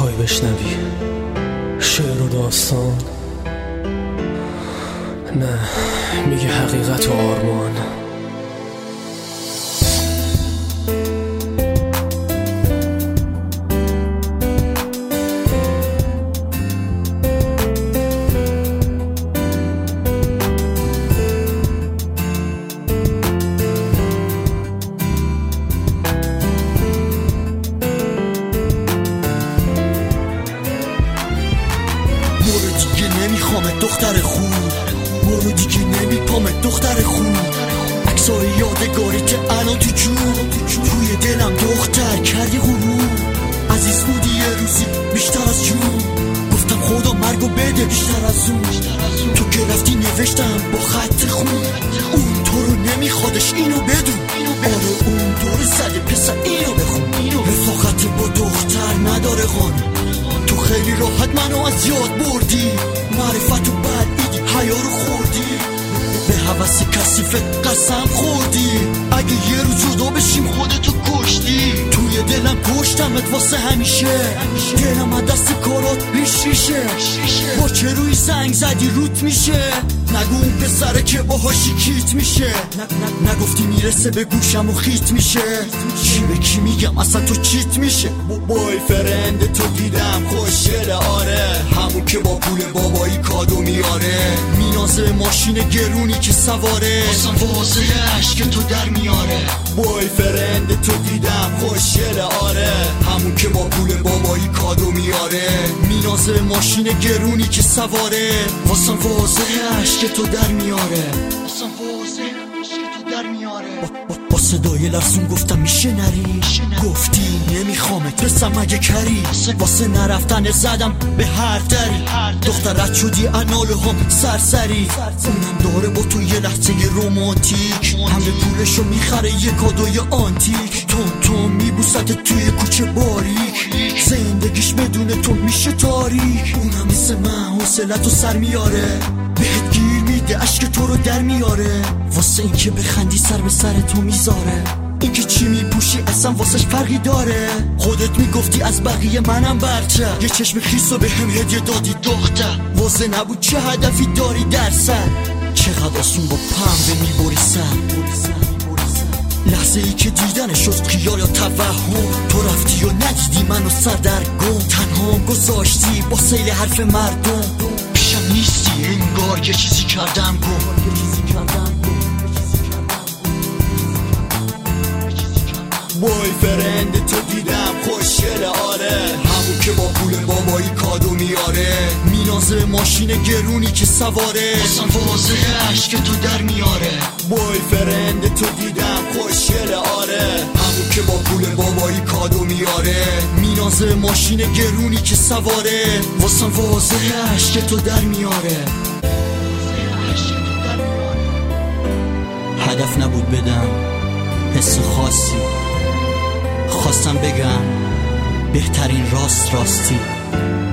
میخوای بشنوی شعر و داستان؟ نه، میگه حقیقت و آرمان. نمیخوامت دختر خوب، برو دیگه نمیپامت دختر خوب. عکسای یادگاری که الان تو جون توی دلم دختر کردی غروب. عزیز بودی یه روزی بیشتر از جون، گفتم خدا مرگو بده بیشتر از اون. تو که رفتی نوشتم با خط خون، اون تو رو نمیخوادش اینو بدون. آره اون دور زده پسر اینو بخون. رفاقت با دختر نداره قانون، تو خیلی راحت منو از یاد بردی. معرفتو بلعیدی حیا رو خوردی، به هوس کثیفت قسم خوردی. اگه یه روز جدا بشیم خودتو کشتی. توی دلم کشتمت واسه همیشه، دلم از دست کارات ریشه. با چه روی زنگ زدی روت میشه، نگو اون پسره که باهاشی کیت میشه. نگفتی میرسه به گوشم و خیت میشه. چی به کی میگم اصلا تو چیت میشه. بای فرند تو دیدم خوشگله، آره همون که با پول بابایی کادو میاره. مینازه ماشین گرونی که سواره، اصلا واسه عشق تو در میاره. بای فرند تو دیدم خوشگله، آره همون که با پول بابایی کادو میاره. مینازه ماشین گرونی که سواره، واسه عشق تو در میاره. با صدای لرزون گفتم میشه نری، گفتی نمیخوامت رسم اگه کری. واسه نرفتن زدم به هر دری، دخترت شدی اناله هم سرسری. اونم داره با تو یه لحظه رومانتیک، همه پولشو میخره یه کادوی آنتیک. تو میبوست توی کوچه باریک، زندگیش بدون تو میشه تاریک. اونم مثل من حوصلتو سر میاره، بهت گیر میده عشق تو رو در میاره. واسه اینکه بخندی سر به سر تو میذاره، اینکه چی میپوشی اصلا واسش فرقی داره. خودت میگفتی از بقیه منم برتر، یه چشم خیس رو به هم هدیه دادی دختر. واسه نبود چه هدفی داری در سر، چقدر آسون با پنبه میبری سر. لحظه ای که دیدن شد خیال یا توهم، تو رفتی و ندیدی منو سردرگم. تنها گذاشتی با سیل حرف مردم، پیشم نیستی انگار یه چیزی کردم گم. بای فرند تو دیدم خوشگله، آره همون که با پول بابایی کادو میاره. مینازه ماشین گرونی که سواره، اصلا واسه عشق تو در میاره. بای فرند تو دیدم خوشگله، آره همون که با پول بابایی کادو میاره. مینازه ماشین گرونی که سواره، واسه عشق تو در میاره. هدف نبود بدم حس خاصی، خواستم بگم بهترین راستی.